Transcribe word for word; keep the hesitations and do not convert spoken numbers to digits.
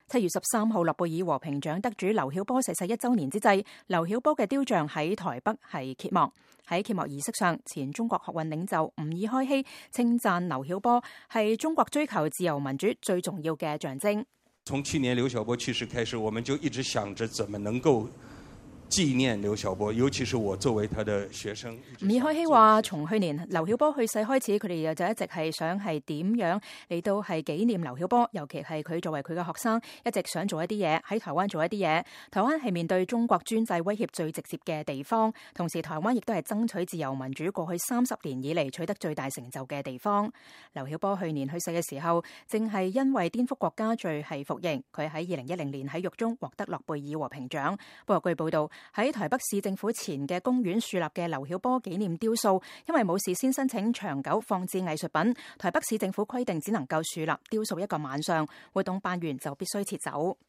七月十三號，諾貝爾和平獎得主劉曉波逝世一週年之際，劉曉波嘅雕像喺台北係揭幕。喺揭幕儀式上，前中國學運領袖吾爾開希稱讚劉曉波係中國追求自由民主最重要嘅象徵。 從去年劉曉波去世開始，我們就一直想着怎麼能夠紀念劉曉波，尤其是我作為他的學生。 吾爾開希話：從去年劉曉波去世開始，佢哋就一直係想係點樣嚟到係紀念劉曉波，尤其係佢作為佢嘅學生，一直想做一啲嘢喺台灣做一啲嘢。台灣係面對中國專制威脅最直接嘅地方，同時台灣亦都係爭取自由民主過去三十年以嚟取得最大成就嘅地方。劉曉波去年去世嘅時候，正係因為顛覆國家罪係服刑，佢喺二零一零年喺獄中獲得諾貝爾和平獎。不過據報道，喺台北市政府前嘅公園樹立嘅劉曉波紀念雕塑，因為冇事先申請長久放置藝術品，台北市政府規定只能夠樹立雕塑一個晚上，活動辦完就必須撤走。